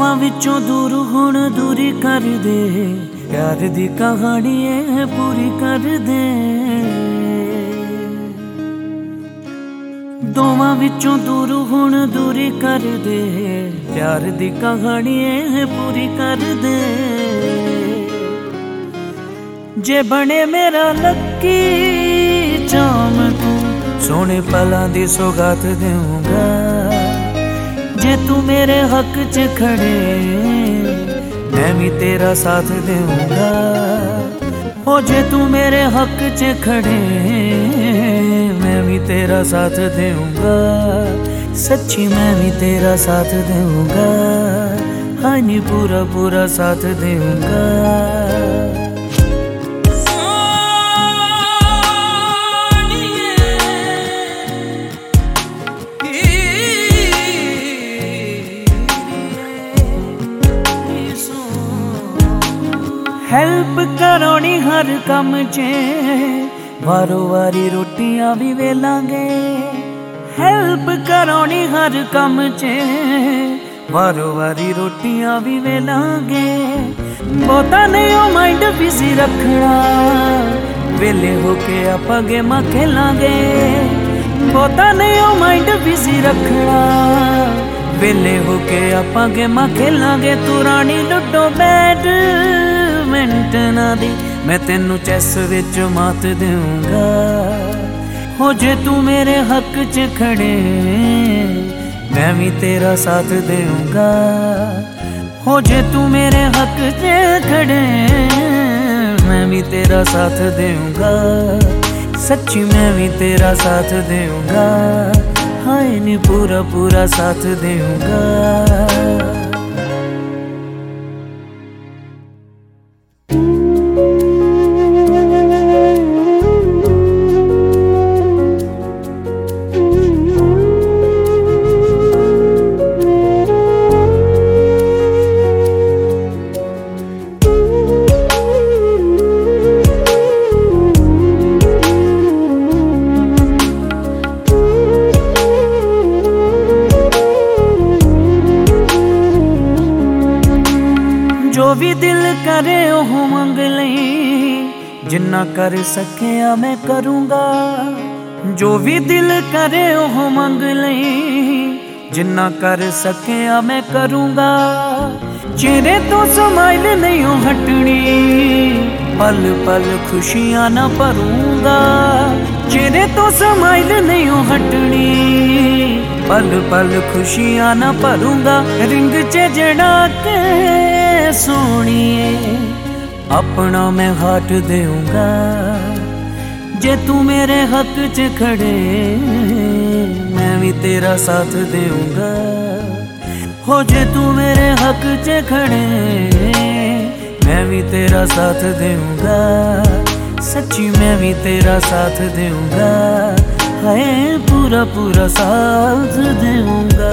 दोवां विचों दूर हुण दूरी कर दे, प्यार दी कहानी ए पूरी कर दे। दोवां विचों दूर हुण दूरी कर दे, प्यार दी कहानी ए पूरी कर दे। जे बने मेरा लक्की चाम तू, सोने पलां दी सौगात देऊंगा। जे तू मेरे हक च खड़े, मैं भी तेरा साथ देऊंगा। हो जे तू मेरे हक च खड़े, मैं भी तेरा साथ देऊंगा। सच्ची मैं भी तेरा साथ देऊंगा, हाँ नी पूरा पूरा साथ देऊंगा। हेल्प करोनी हर कम च, वारो वारी रोटियां भी वेलांगे। हेल्प करोनी हर कम च, वारो वारी रोटियां भी वेलांगे। बहुता नहीं ओ माइंड बिजी रखना, वेले होके आपां गेमां खेलांगे। बहुता नहीं ओ माइंड बिजी रखना, वेले होके आपां गेमां खेलांगे। तू रानी लुडो बैठ मिंटना दी, मैं तेनू चैस विच मात देऊंगा। हो जे तू मेरे हक च खड़े, मैं भी तेरा साथ देऊंगा। हो जे तू मेरे हक च खड़े, मैं भी तेरा साथ देऊंगा। सच्ची मैं भी तेरा साथ देऊंगा, हाय नी पूरा पूरा साथ देऊंगा। जो भी दिल करे ओह मंग लई, जिन्ना कर सकिया मैं करूँगा। जो भी दिल करे ओह मंग लई, जिन्ना कर सकिया मैं करूँगा। चेहरे तो स्माइल नहीं हो हटनी, पल पल खुशियाँ ना भरूँगा। चेहरे तो स्माइल नहीं हो हटनी, पल पल खुशियाँ ना भरूँगा। रिंग च जड़ा के सोनिए, अपना मैं हाथ देऊंगा। जे तू मेरे हक च खड़े, मैं भी तेरा साथ देऊंगा। हो जे तू मेरे हक च खड़े, मैं भी तेरा साथ देऊंगा। सच्ची मैं भी तेरा साथ देऊंगा, हाय पूरा पूरा साथ देऊंगा।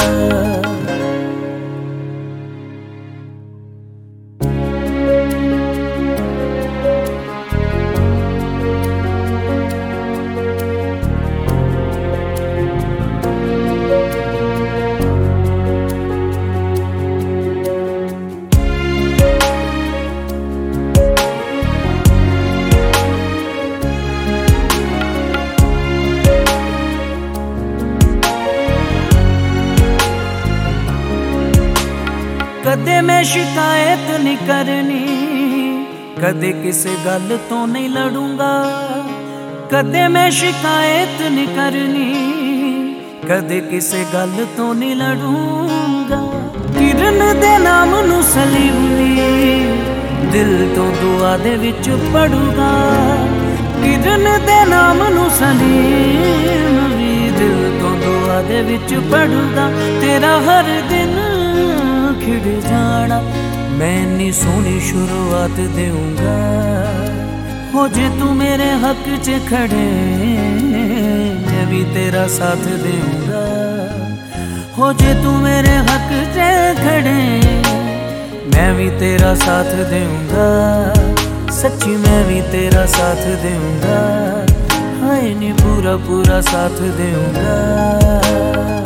कदे मैं शिकायत नहीं करनी, कदे किसी गल तो नहीं लड़ूंगा। कदे मैं शिकायत नहीं करनी, कदे किसी गल तो नहीं लड़ूंगा। किरण दे नाम नू सलीम दिल तो दुआ दे विच पढ़ूंगा। किरण दे नाम नू सलीम दिल तो दुआ दे विच पढ़ूंगा। तेरा हर दिन खिड़ जाना, मैं नी सोनी शुरुआत देऊंगा। हो जे तू मेरे हक च खड़े, मैं भी तेरा साथ देऊंगा। हो जे तू मेरे हक च खड़े, मैं भी तेरा साथ देऊंगा। सच्ची मैं भी तेरा साथ देऊंगा, हाय नी पूरा पूरा साथ देऊंगा।